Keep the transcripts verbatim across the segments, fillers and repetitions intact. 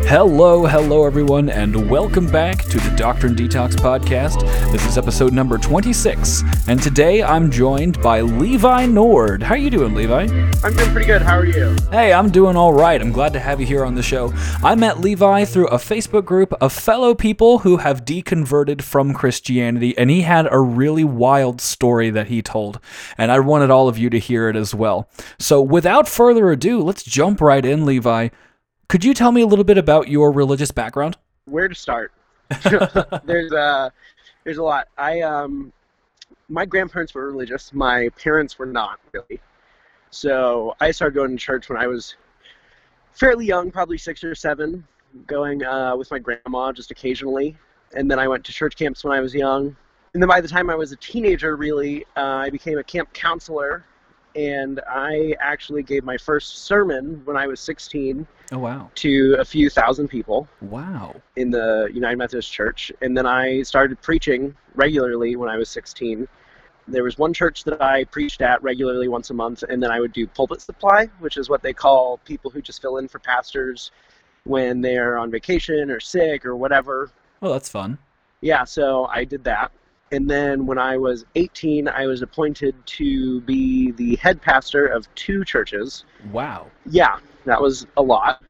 Hello, hello everyone, and welcome back to the Doctrine Detox Podcast. This is episode number twenty-six, and today I'm joined by Levi Nord. How you doing, Levi? I'm doing pretty good. How are you? Hey, I'm doing all right. I'm glad to have you here on the show. I met Levi through a Facebook group of fellow people who have deconverted from Christianity, and he had a really wild story that he told, and I wanted all of you to hear it as well. So without further ado, let's jump right in, Levi. Could you tell me a little bit about your religious background? Where to start? there's uh, there's a lot. I um, my grandparents were religious. My parents were not really. So I started going to church when I was fairly young, probably six or seven, going uh, with my grandma just occasionally. And then I went to church camps when I was young. And then by the time I was a teenager, really, uh, I became a camp counselor. And I actually gave my first sermon when I was sixteen. Oh, wow. To a few thousand people. Wow. In the United Methodist Church. And then I started preaching regularly when I was sixteen. There was one church that I preached at regularly once a month, and then I would do pulpit supply, which is what they call people who just fill in for pastors when they're on vacation or sick or whatever. Oh, that's fun. Yeah, so I did that. And then when I was eighteen, I was appointed to be the head pastor of two churches. Wow. Yeah, that was a lot.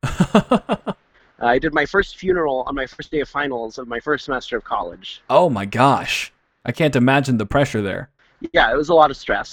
I did my first funeral on my first day of finals of my first semester of college. Oh my gosh. I can't imagine the pressure there. Yeah, it was a lot of stress.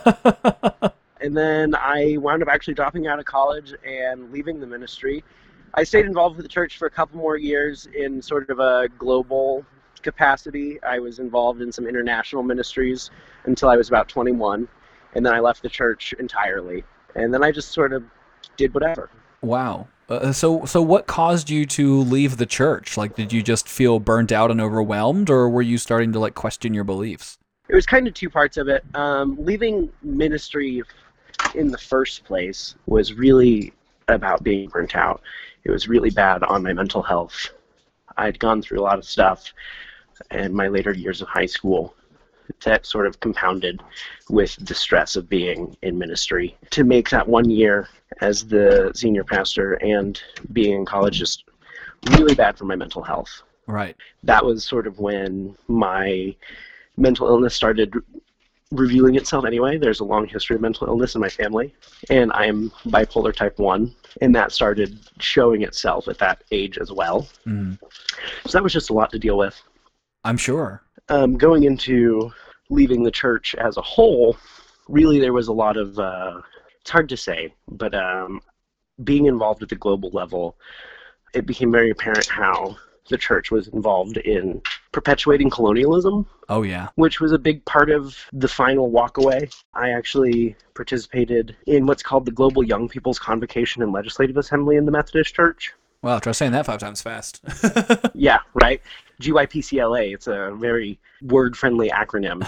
And then I wound up actually dropping out of college and leaving the ministry. I stayed involved with the church for a couple more years in sort of a global capacity. I was involved in some international ministries until I was about twenty-one, and then I left the church entirely. And then I just sort of did whatever. Wow. Uh, so so what caused you to leave the church? Like, did you just feel burnt out and overwhelmed, or were you starting to like question your beliefs? It was kind of two parts of it. Um, leaving ministry in the first place was really about being burnt out. It was really bad on my mental health. I'd gone through a lot of stuff in my later years of high school that sort of compounded with the stress of being in ministry. To make that one year as the senior pastor and being in college just really bad for my mental health. Right. That was sort of when my mental illness started revealing itself anyway. There's a long history of mental illness in my family, and I'm bipolar type one, and that started showing itself at that age as well. Mm. So that was just a lot to deal with. I'm sure. Um, going into leaving the church as a whole, really there was a lot of, uh, it's hard to say, but um, being involved at the global level, it became very apparent how the church was involved in perpetuating colonialism. Oh, yeah. Which was a big part of the final walkaway. I actually participated in what's called the Global Young People's Convocation and Legislative Assembly in the Methodist Church. Wow, try saying that five times fast. Yeah, right? G Y P C L A, it's a very word-friendly acronym.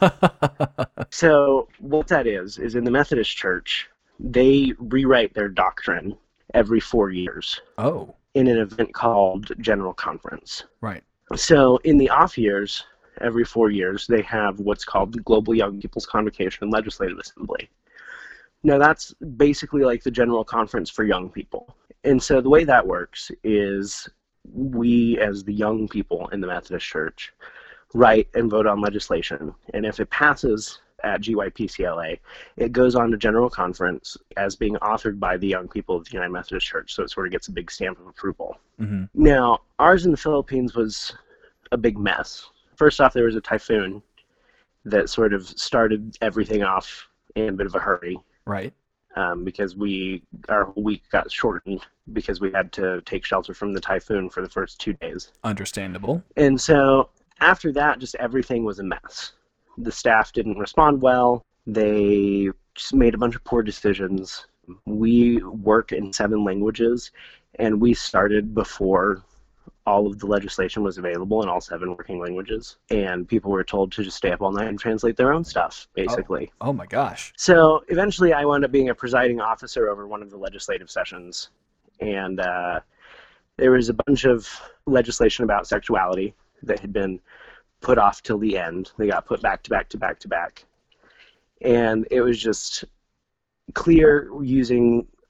So what that is, is in the Methodist Church, they rewrite their doctrine every four years. Oh. In an event called General Conference. Right. So in the off years, every four years, they have what's called the Global Young People's Convocation and Legislative Assembly. Now that's basically like the General Conference for young people. And so the way that works is we, as the young people in the Methodist Church, write and vote on legislation. And if it passes at G Y P C L A, it goes on to General Conference as being authored by the young people of the United Methodist Church, so it sort of gets a big stamp of approval. Mm-hmm. Now, ours in the Philippines was a big mess. First off, there was a typhoon that sort of started everything off in a bit of a hurry. Right. Um, because we our week got shortened because we had to take shelter from the typhoon for the first two days. Understandable. And so after that, just everything was a mess. The staff didn't respond well. They just made a bunch of poor decisions. We work in seven languages, and we started before all of the legislation was available in all seven working languages. And people were told to just stay up all night and translate their own stuff, basically. Oh, oh my gosh. So eventually I wound up being a presiding officer over one of the legislative sessions. And uh, there was a bunch of legislation about sexuality that had been put off till the end. They got put back to back to back to back. And it was just clear using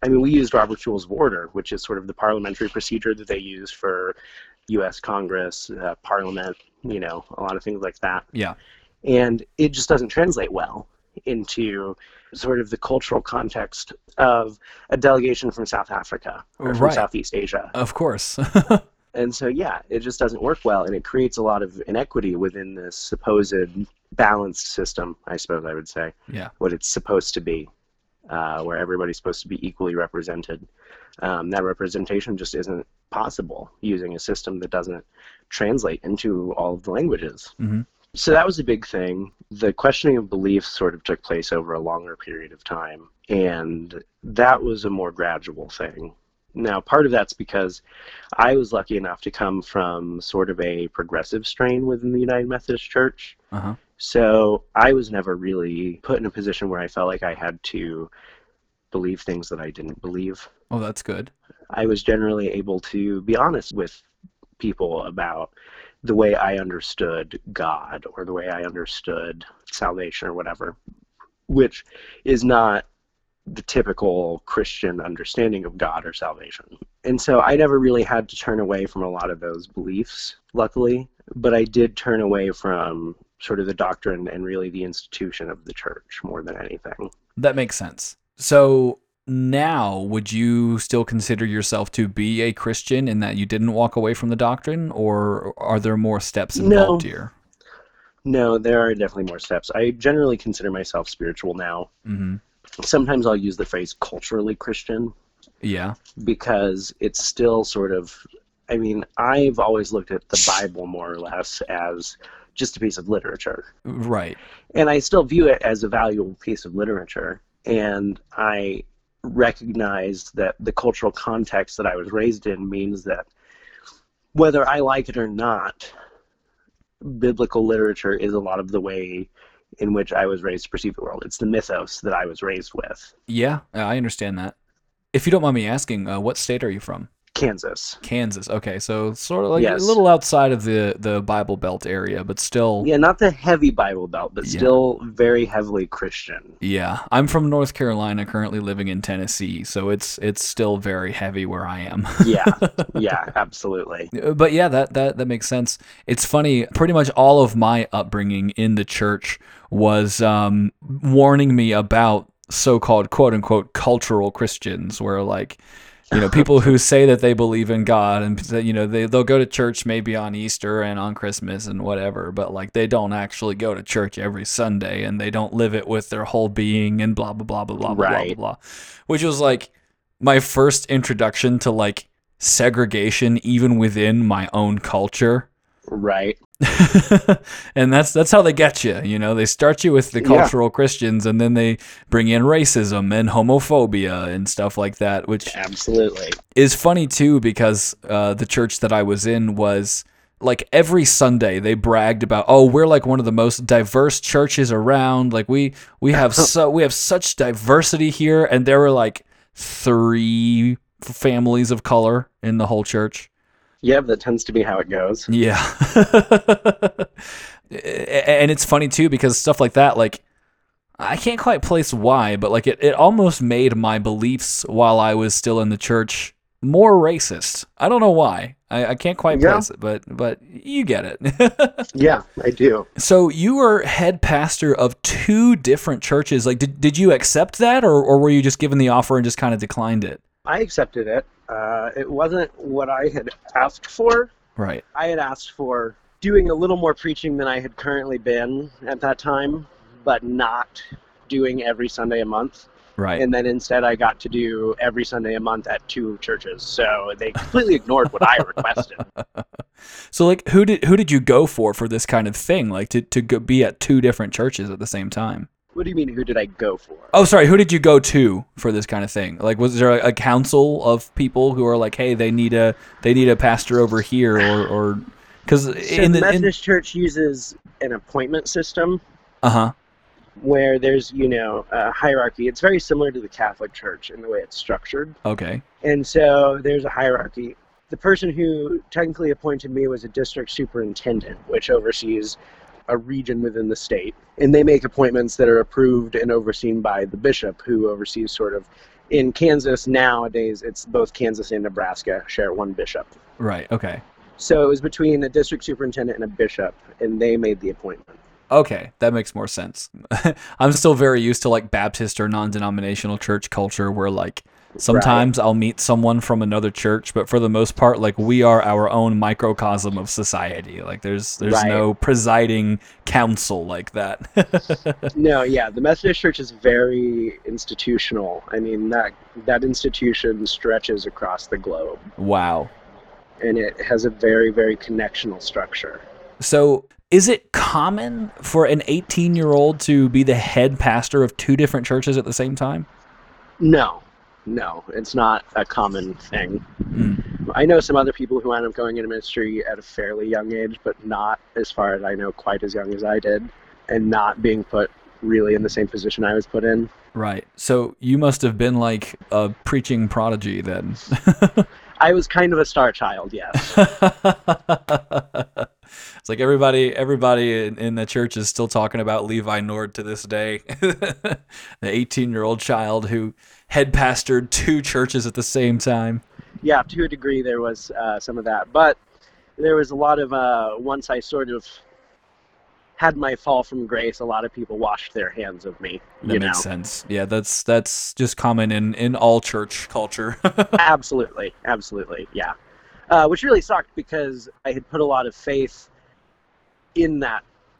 I mean, we used Robert's Rules of Order, which is sort of the parliamentary procedure that they use for U S Congress, uh, Parliament, you know, a lot of things like that. Yeah. And it just doesn't translate well into sort of the cultural context of a delegation from South Africa or from Right. Southeast Asia. Of course. And so, yeah, it just doesn't work well, and it creates a lot of inequity within this supposed balanced system, I suppose I would say, Yeah. what it's supposed to be, uh, where everybody's supposed to be equally represented. Um, that representation just isn't possible using a system that doesn't translate into all of the languages. Mm-hmm. So that was a big thing. The questioning of beliefs sort of took place over a longer period of time, and that was a more gradual thing. Now, part of that's because I was lucky enough to come from sort of a progressive strain within the United Methodist Church. Uh-huh. So I was never really put in a position where I felt like I had to believe things that I didn't believe. Oh, that's good. I was generally able to be honest with people about the way I understood God or the way I understood salvation or whatever, which is not the typical Christian understanding of God or salvation. And so I never really had to turn away from a lot of those beliefs, luckily, but I did turn away from sort of the doctrine and really the institution of the church more than anything. That makes sense. So now, would you still consider yourself to be a Christian in that you didn't walk away from the doctrine, or are there more steps involved No. here? No, there are definitely more steps. I generally consider myself spiritual now. Mm-hmm. Sometimes I'll use the phrase culturally Christian Yeah. because it's still sort of, I mean, I've always looked at the Bible more or less as just a piece of literature. Right. And I still view it as a valuable piece of literature. And I recognize that the cultural context that I was raised in means that whether I like it or not, biblical literature is a lot of the way in which I was raised to perceive the world. It's the mythos that I was raised with. Yeah, I understand that. If you don't mind me asking, uh, what state are you from? Kansas. Kansas. Okay, so sort of like Yes. a little outside of the, the Bible Belt area, but still. Yeah, not the heavy Bible Belt, but Yeah. still very heavily Christian. Yeah, I'm from North Carolina, currently living in Tennessee, so it's it's still very heavy where I am. Yeah, yeah, absolutely. But yeah, that, that that makes sense. It's funny, pretty much all of my upbringing in the church was um, warning me about so-called quote-unquote cultural Christians, where like, you know, people who say that they believe in God and that, you know, they, they'll go to church maybe on Easter and on Christmas and whatever, but like they don't actually go to church every Sunday and they don't live it with their whole being and blah, blah, blah, blah, blah, blah, Right. blah, blah, which was like my first introduction to like segregation even within my own culture. Right. And that's that's how they get you, you know. They start you with the Yeah. cultural Christians, and then they bring in racism and homophobia and stuff like that, which Absolutely. is funny too because uh, the church that I was in was like every Sunday they bragged about, oh, we're like one of the most diverse churches around. Like we we have so we have such diversity here, and there were like three families of color in the whole church. Yeah, that tends to be how it goes. Yeah. And it's funny too because stuff like that, like I can't quite place why, but like it, it almost made my beliefs while I was still in the church more racist. I don't know why. I, I can't quite Yeah. place it, but but you get it. Yeah, I do. So you were head pastor of two different churches. Like did, did you accept that, or, or were you just given the offer and just kind of declined it? I accepted it. Uh, it wasn't what I had asked for. Right. I had asked for doing a little more preaching than I had currently been at that time, but not doing every Sunday a month. Right. And then instead I got to do every Sunday a month at two churches. So they completely ignored what I requested. So like who did who did you go for for this kind of thing? Like to, to go be at two different churches at the same time? What do you mean, who did I go for? Oh, sorry. Who did you go to for this kind of thing? Like, was there a, a council of people who are like, "Hey, they need a they need a pastor over here," or or because So in the the Methodist Church uses an appointment system uh huh where there's, you know, a hierarchy. It's very similar to the Catholic Church in the way it's structured. okay And so there's a hierarchy. The person who technically appointed me was a district superintendent, which oversees a region within the state. And they make appointments that are approved and overseen by the bishop, who oversees sort of In Kansas nowadays, it's both Kansas and Nebraska share one bishop. Right. Okay. So it was between a district superintendent and a bishop, and they made the appointment. Okay, that makes more sense. I'm still very used to like Baptist or non-denominational church culture where like sometimes right. I'll meet someone from another church, but for the most part, like we are our own microcosm of society. Like there's there's right. no presiding council like that. No, yeah, the Methodist Church is very institutional. I mean, that that institution stretches across the globe. Wow. And it has a very, very connectional structure. So is it common for an eighteen-year-old to be the head pastor of two different churches at the same time? No, no, it's not a common thing. Mm. I know some other people who end up going into ministry at a fairly young age, but not, as far as I know, quite as young as I did, and not being put really in the same position I was put in. Right. So you must have been like a preaching prodigy then. I was kind of a star child, yes. It's like everybody everybody in, in the church is still talking about Levi Nord to this day. The eighteen-year-old child who head pastored two churches at the same time. Yeah, to a degree there was uh, some of that. But there was a lot of, uh, once I sort of had my fall from grace, a lot of people washed their hands of me. That you makes know? sense. Yeah, that's that's just common in, in all church culture. Absolutely, absolutely, yeah. Uh, which really sucked because I had put a lot of faith in that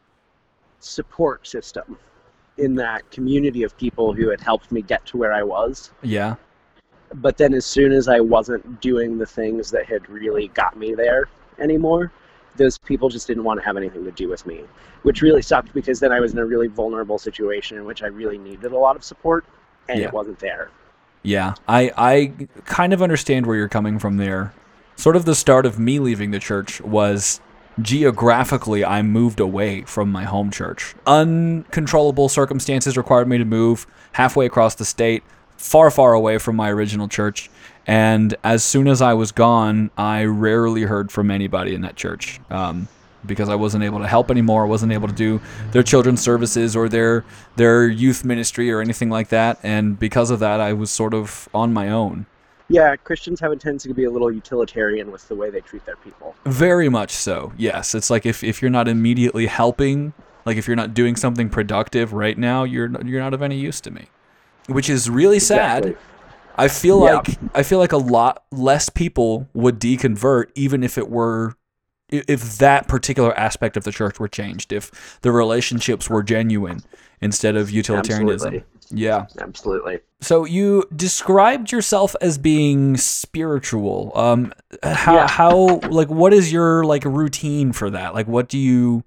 support system, in that community of people who had helped me get to where I was. Yeah. But then as soon as I wasn't doing the things that had really got me there anymore, those people just didn't want to have anything to do with me, which really sucked because then I was in a really vulnerable situation in which I really needed a lot of support, and yeah. it wasn't there. Yeah, I, I kind of understand where you're coming from there. Sort of the start of me leaving the church was geographically I moved away from my home church. Uncontrollable circumstances required me to move halfway across the state, far, far away from my original church. And as soon as I was gone, I rarely heard from anybody in that church um, because I wasn't able to help anymore. I wasn't able to do their children's services or their their youth ministry or anything like that. And because of that, I was sort of on my own. Yeah, Christians have a tendency to be a little utilitarian with the way they treat their people. Very much so, yes. It's like if, if you're not immediately helping, like if you're not doing something productive right now, you're you're not of any use to me, which is really sad. Exactly. I feel Yeah. like I feel like a lot less people would deconvert even if it were if that particular aspect of the church were changed, if the relationships were genuine instead of utilitarianism. Absolutely. Yeah. Absolutely. So you described yourself as being spiritual. Um how Yeah. how like what is your like routine for that? Like what do you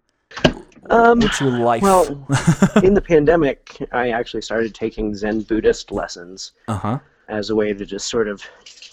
Um, what's your life? Well, in the pandemic, I actually started taking Zen Buddhist lessons. Uh-huh. As a way to just sort of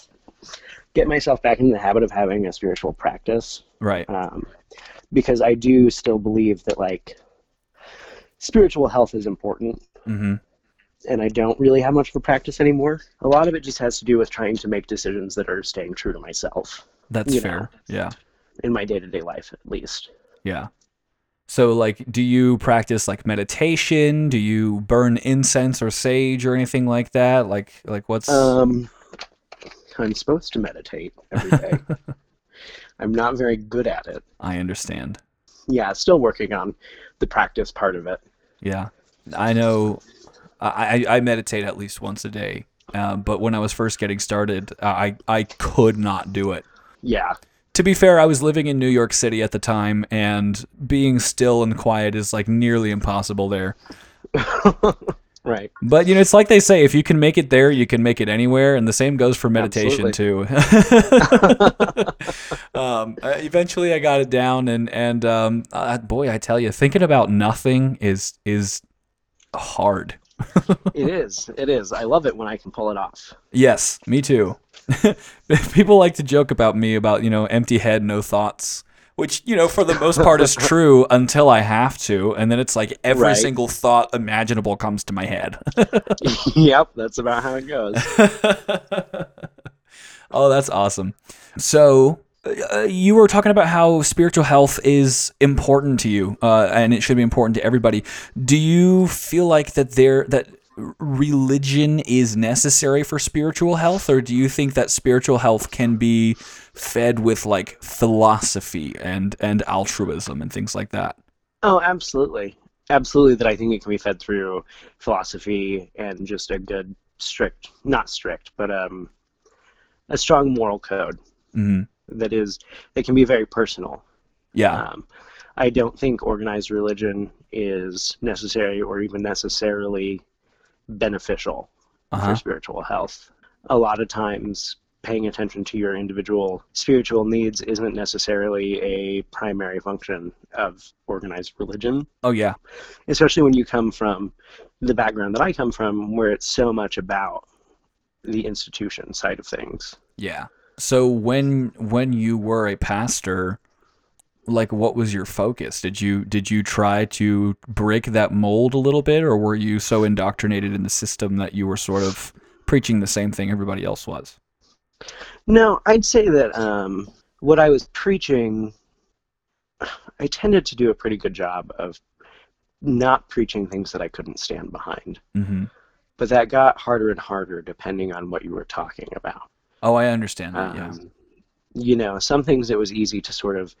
get myself back into the habit of having a spiritual practice. Right. Um, because I do still believe that, like, spiritual health is important. Mm-hmm. And I don't really have much of a practice anymore. A lot of it just has to do with trying to make decisions that are staying true to myself. That's you fair. know, Yeah. in my day-to-day life, at least. Yeah. So, like, do you practice, like, meditation? Do you burn incense or sage or anything like that? Like, like what's... Um, I'm supposed to meditate every day. I'm not very good at it. I understand. Yeah, still working on the practice part of it. Yeah. I know I, I meditate at least once a day, uh, but when I was first getting started, I, I could not do it. Yeah. To be fair, I was living in New York City at the time, and being still and quiet is like nearly impossible there. Right. But, you know, it's like they say, if you can make it there, you can make it anywhere, and the same goes for meditation, Absolutely. too. um, uh, eventually, I got it down, and, and um, uh, boy, I tell you, thinking about nothing is is hard. It is. It is. I love it when I can pull it off. Yes, me too. People like to joke about me about, you know, empty head, no thoughts, which, you know, for the most part is true until I have to. And then it's like every Right. single thought imaginable comes to my head. Yep, that's about how it goes. Oh, that's awesome. So uh, you were talking about how spiritual health is important to you, uh, and it should be important to everybody. Do you feel like that there that religion is necessary for spiritual health, or do you think that spiritual health can be fed with like philosophy and and altruism and things like that? Oh, absolutely. Absolutely, that I think it can be fed through philosophy and just a good, strict, not strict, but um, a strong moral code Mm-hmm. that is, that can be very personal. Yeah. Um, I don't think organized religion is necessary or even necessarily beneficial Uh-huh. for spiritual health. A lot of times, paying attention to your individual spiritual needs isn't necessarily a primary function of organized religion, Oh yeah. especially when you come from the background that I come from, where it's so much about the institution side of things. Yeah. So when when you were a pastor, like what was your focus? Did you did you try to break that mold a little bit, or were you so indoctrinated in the system that you were sort of preaching the same thing everybody else was? No, I'd say that um, what I was preaching, I tended to do a pretty good job of not preaching things that I couldn't stand behind. Mm-hmm. But that got harder and harder depending on what you were talking about. Oh, I understand that. Yeah. Um, you know, some things it was easy to sort of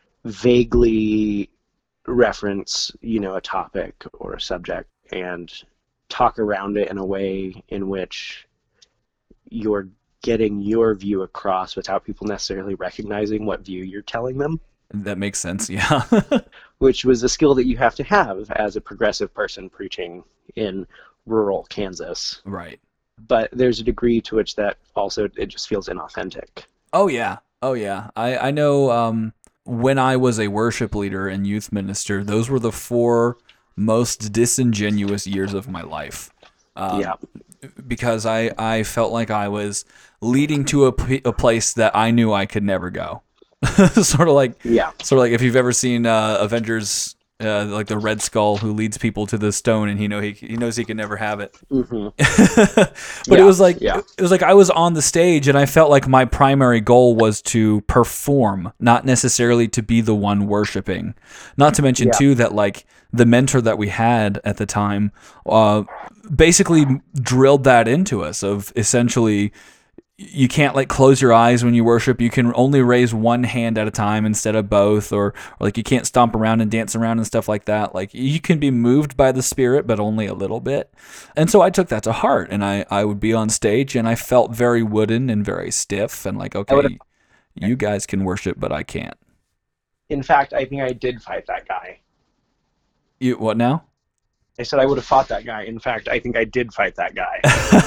vaguely reference, you know, a topic or a subject and talk around it in a way in which you're getting your view across without people necessarily recognizing what view you're telling them, That makes sense. Yeah. which was a skill that you have to have as a progressive person preaching in rural Kansas. Right. But there's a degree to which that also, it just feels inauthentic. Oh yeah. Oh yeah. I I know. Um, when I was a worship leader and youth minister, those were the four most disingenuous years of my life. Um, Yeah. Because I, I felt like I was leading to a, p- a place that I knew I could never go. sort of like Yeah. sort of like if you've ever seen uh, Avengers, uh, like the Red Skull who leads people to the stone, and he know he he knows he can never have it. hmm But Yeah, it was like yeah. it was like I was on the stage, and I felt like my primary goal was to perform, not necessarily to be the one worshiping. Not to mention Yeah. too that like the mentor that we had at the time, uh, basically drilled that into us of essentially you can't like close your eyes when you worship. You can only raise one hand at a time instead of both, or, or like you can't stomp around and dance around and stuff like that. Like you can be moved by the Spirit, but only a little bit. And so I took that to heart, and I, I would be on stage and I felt very wooden and very stiff and like, okay, would've- you guys can worship, but I can't. In fact, I think I did fight that guy. You, what now? I said I would have fought that guy. In fact, I think I did fight that guy.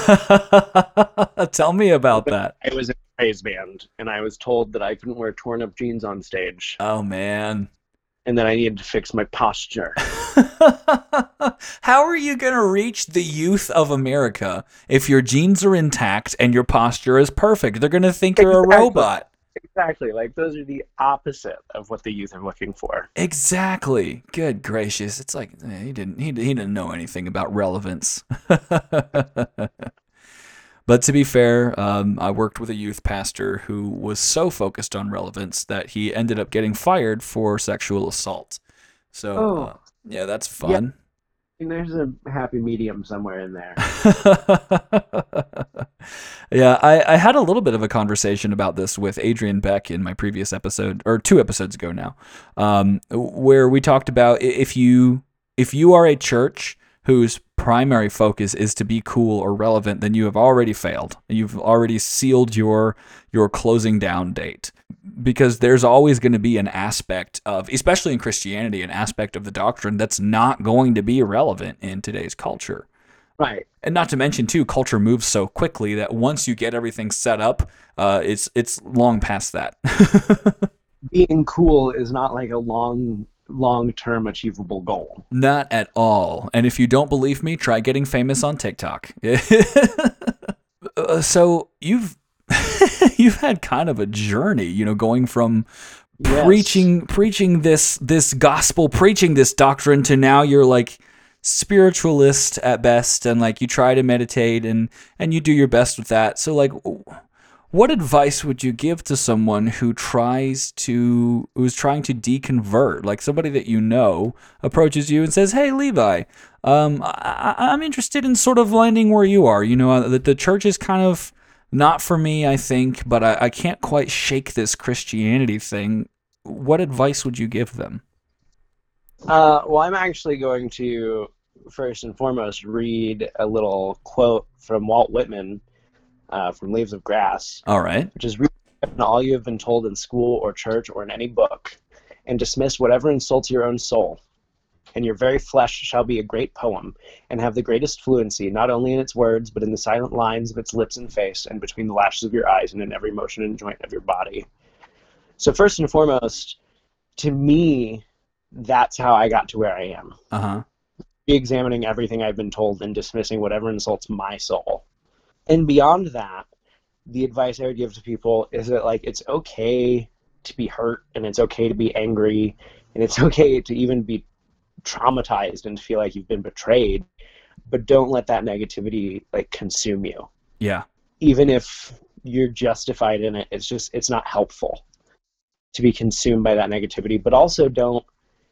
Tell me about that. I was in a praise band, and I was told that I couldn't wear torn up jeans on stage, Oh, man. and that I needed to fix my posture. How are you going to reach the youth of America if your jeans are intact and your posture is perfect? They're going to think you're a Exactly. robot. Exactly. Like, those are the opposite of what the youth are looking for. Exactly. Good gracious. It's like eh, he didn't he, he didn't know anything about relevance. But to be fair, um, I worked with a youth pastor who was so focused on relevance that he ended up getting fired for sexual assault. So, Oh. uh, yeah, that's fun. And there's a happy medium somewhere in there. Yeah, I, I had a little bit of a conversation about this with Adrian Beck in my previous episode, or two episodes ago now, um, where we talked about i- if you if you are a church whose primary focus is to be cool or relevant, then you have already failed. You've already sealed your your closing down date. Because there's always going to be an aspect of, especially in Christianity, an aspect of the doctrine that's not going to be relevant in today's culture. Right. And not to mention, too, culture moves so quickly that once you get everything set up, uh, it's it's long past that. Being cool is not like a long, long-term achievable goal. Not at all. And if you don't believe me, try getting famous on TikTok. Uh, so you've you've had kind of a journey, you know, going from Yes. preaching preaching this this gospel, preaching this doctrine, to now you're like spiritualist at best, and like you try to meditate and and you do your best with that. So like What advice would you give to someone who tries to who's trying to deconvert? Like somebody that you know approaches you and says, "Hey, Levi, um, I, I'm interested in sort of landing where you are. You know, the, the church is kind of not for me, I think, but I, I can't quite shake this Christianity thing." What advice would you give them? Uh, well, I'm actually going to first and foremost read a little quote from Walt Whitman uh, from Leaves of Grass, All right. which is, "Read all you have been told in school or church or in any book, and dismiss whatever insults your own soul. And your very flesh shall be a great poem, and have the greatest fluency, not only in its words, but in the silent lines of its lips and face, and between the lashes of your eyes, and in every motion and joint of your body." So first and foremost, to me, that's how I got to where I am. Uh-huh. Re-examining everything I've been told and dismissing whatever insults my soul. And beyond that, the advice I would give to people is that, like, it's okay to be hurt, and it's okay to be angry, and it's okay to even be traumatized and to feel like you've been betrayed, but don't let that negativity, like, consume you. Yeah. Even if you're justified in it, it's just, it's not helpful to be consumed by that negativity, but also don't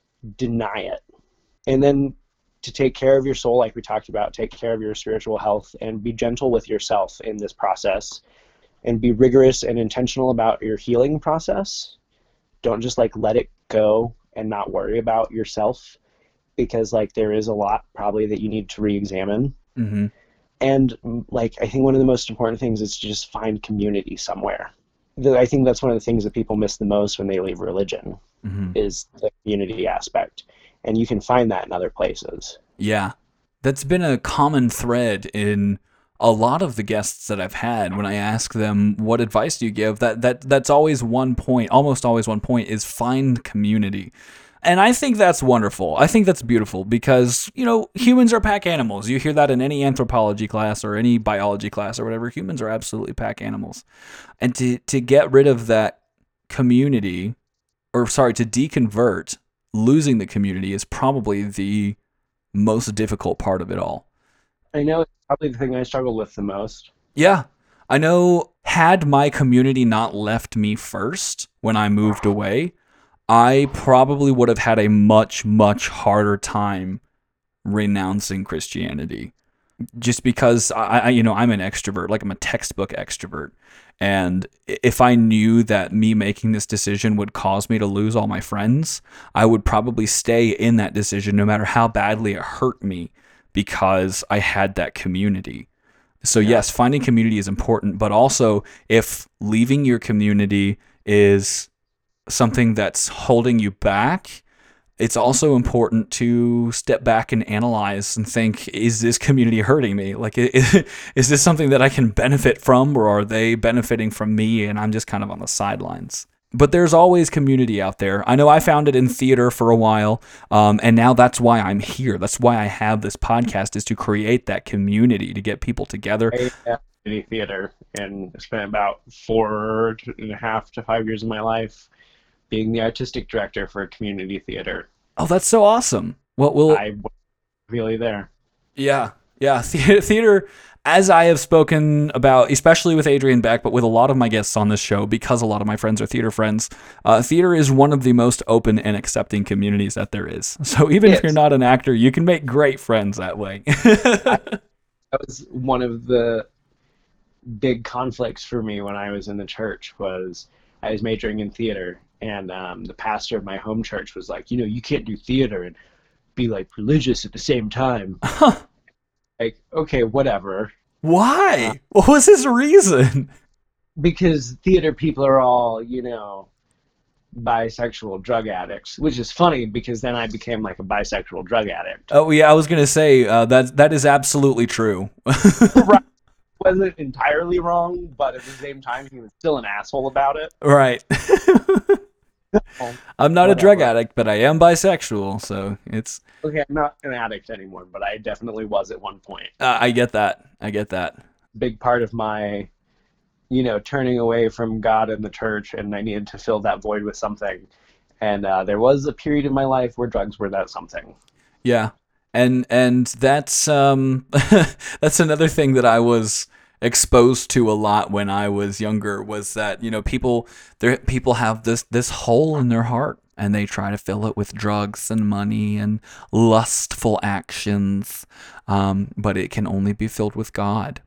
deny it. And then to take care of your soul, like we talked about, take care of your spiritual health, and be gentle with yourself in this process, and be rigorous and intentional about your healing process. Don't just like let it go and not worry about yourself, because like there is a lot probably that you need to re-examine. Mm-hmm. And like I think one of the most important things is to just find community somewhere. I think that's one of the things that people miss the most when they leave religion, mm-hmm. is the community aspect. And you can find that in other places. Yeah. That's been a common thread in a lot of the guests that I've had when I ask them, what advice do you give? That that that's always one point, almost always one point, is find community. And I think that's wonderful. I think that's beautiful because, you know, humans are pack animals. You hear that in any anthropology class or any biology class or whatever. Humans are absolutely pack animals. And to, to get rid of that community, or sorry, to deconvert, losing the community is probably the most difficult part of it all. I know it's probably the thing I struggle with the most. Yeah. I know had my community not left me first when I moved away, I probably would have had a much, much harder time renouncing Christianity. Just because I, I, you know, I'm an extrovert, like I'm a textbook extrovert. And if I knew that me making this decision would cause me to lose all my friends, I would probably stay in that decision no matter how badly it hurt me, because I had that community. So yeah. Yes, finding community is important, but also if leaving your community is something that's holding you back, it's also important to step back and analyze and think, is this community hurting me? Like, is, is this something that I can benefit from, or are they benefiting from me and I'm just kind of on the sidelines? But there's always community out there. I know I found it in theater for a while, um, and now that's why I'm here. That's why I have this podcast, is to create that community, to get people together. I theater and spent about four and a half to five years of my life being the artistic director for a community theater. Oh, that's so awesome. Well, we'll I was really there. Yeah, yeah. Theater, as I have spoken about, especially with Adrian Beck, but with a lot of my guests on this show, because a lot of my friends are theater friends, uh, theater is one of the most open and accepting communities that there is. So even yes. if you're not an actor, you can make great friends that way. That was one of the big conflicts for me when I was in the church. Was I was majoring in theater, and um, the pastor of my home church was like, you know, you can't do theater and be like religious at the same time. Like, okay, whatever. Why? Uh, what was his reason? Because theater people are all, you know, bisexual drug addicts, which is funny because then I became like a bisexual drug addict. Oh yeah, I was gonna say uh, that that is absolutely true. Right. Wasn't entirely wrong, but at the same time, he was still an asshole about it. Right. I'm not Whatever. a drug addict, but I am bisexual, so it's... Okay, I'm not an addict anymore, but I definitely was at one point. Uh, I get that. I get that. Big part of my, you know, turning away from God and the church, and I needed to fill that void with something. And uh, there was a period in my life where drugs were that something. Yeah. And and that's um that's another thing that I was exposed to a lot when I was younger was that, you know, people there people have this this hole in their heart and they try to fill it with drugs and money and lustful actions, um, but it can only be filled with God.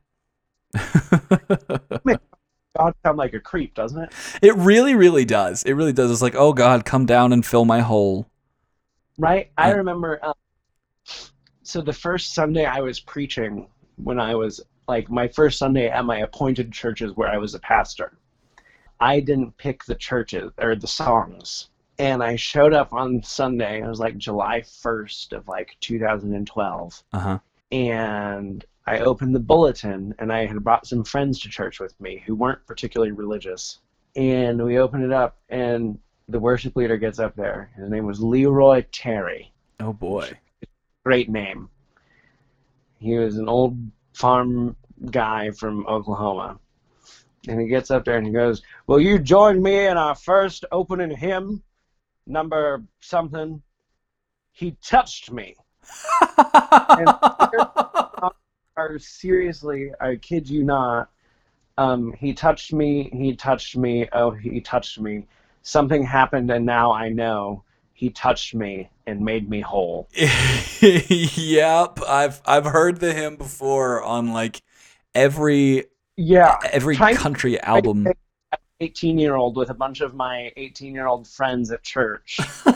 God sound like a creep, doesn't it? It really, really does. It really does. It's like, oh God, come down and fill my hole. Right? I Yeah. remember, um, so the first Sunday I was preaching when I was, like, my first Sunday at my appointed churches where I was a pastor, I didn't pick the churches, or the songs. And I showed up on Sunday, it was like July first of like two thousand twelve. Uh-huh. And I opened the bulletin, and I had brought some friends to church with me who weren't particularly religious. And we opened it up, and the worship leader gets up there. His name was Leroy Terry. Oh boy. Great name. He was an old farm guy from Oklahoma. And he gets up there and he goes, "Will you join me in our first opening hymn, number something? He touched me." And or seriously, I kid you not, um, he touched me, he touched me, oh, he touched me. Something happened and now I know. He touched me and made me whole. Yep, I've I've heard the hymn before on like every Yeah. every Trying- country album. eighteen-year-old with a bunch of my eighteen-year-old friends at church,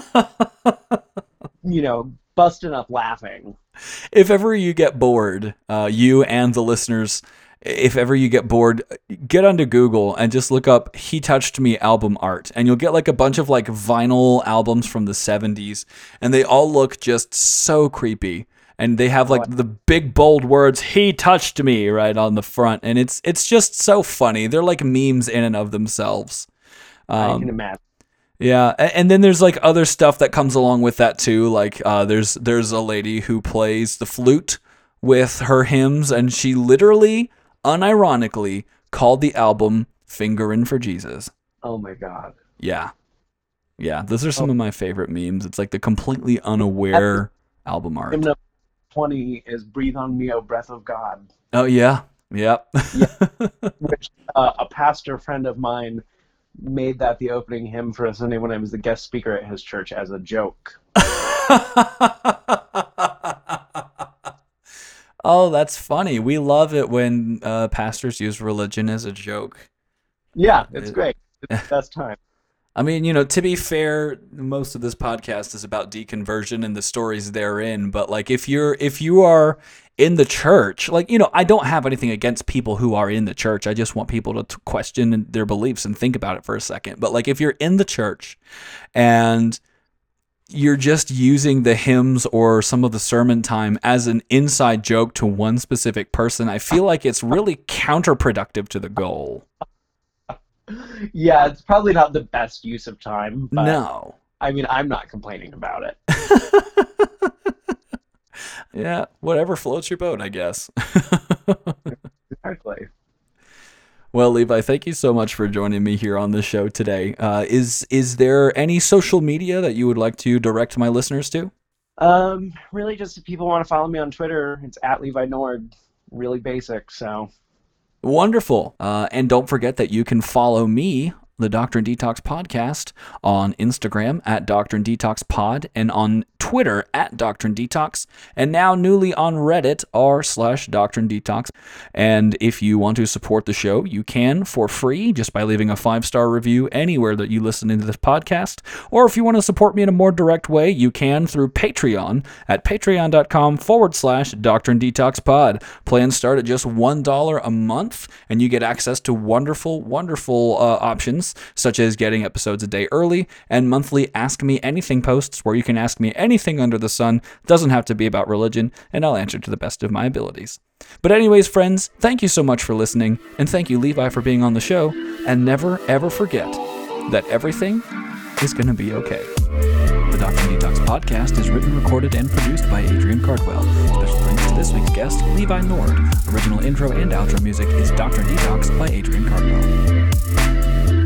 you know, busting up laughing. If ever you get bored, uh, you and the listeners, if ever you get bored, get onto Google and just look up "He Touched Me" album art, and you'll get like a bunch of like vinyl albums from the seventies, and they all look just so creepy. And they have like the big bold words "He touched me" right on the front, and it's it's just so funny. They're like memes in and of themselves. I Um, can imagine. Yeah, a- and then there's like other stuff that comes along with that too. Like uh, there's there's a lady who plays the flute with her hymns, and she literally, unironically, called the album "Fingerin' for Jesus." Oh my God. Yeah, yeah. Those are some of my favorite memes. It's like the completely unaware album art. Hymn number twenty is "Breathe on Me, O Breath of God," Oh yeah, yep. which uh, a pastor friend of mine made that the opening hymn for a Sunday when I was the guest speaker at his church as a joke. Oh, that's funny. We love it when uh, pastors use religion as a joke. Yeah, it's It- great. It's the best time. I mean, you know, to be fair, most of this podcast is about deconversion and the stories therein. But like, if you're if you are in the church, like, you know, I don't have anything against people who are in the church. I just want people to t- question their beliefs and think about it for a second. But like, if you're in the church and you're just using the hymns or some of the sermon time as an inside joke to one specific person, I feel like it's really counterproductive to the goal. Yeah, it's probably not the best use of time, but No. I mean, I'm not complaining about it. Yeah, whatever floats your boat, I guess. Exactly. Well, Levi, thank you so much for joining me here on the show today. Uh, is is there any social media that you would like to direct my listeners to? Um, really, just if people want to follow me on Twitter, it's at Levi Nord. Really basic, so. Wonderful. Uh, and don't forget that you can follow me, the Doctrine Detox Podcast, on Instagram at Doctrine Detox Pod, and on Twitter at Doctrine Detox, and now newly on Reddit r slash Doctrine Detox. And if you want to support the show, you can for free just by leaving a five-star review anywhere that you listen into this podcast. Or if you want to support me in a more direct way, you can through Patreon at patreon.com forward slash Doctrine Detox Pod. Plans start at just one dollar a month, and you get access to wonderful, wonderful uh, options, such as getting episodes a day early and monthly Ask Me Anything posts where you can ask me anything under the sun. Doesn't have to be about religion, and I'll answer to the best of my abilities. But anyways, friends, thank you so much for listening, and thank you, Levi, for being on the show, and never, ever forget that everything is going to be okay. The Doctrine Detox Podcast is written, recorded, and produced by Adrian Cardwell. Special thanks to this week's guest, Levi Nord. Original intro and outro music is Doctrine Detox by Adrian Cardwell.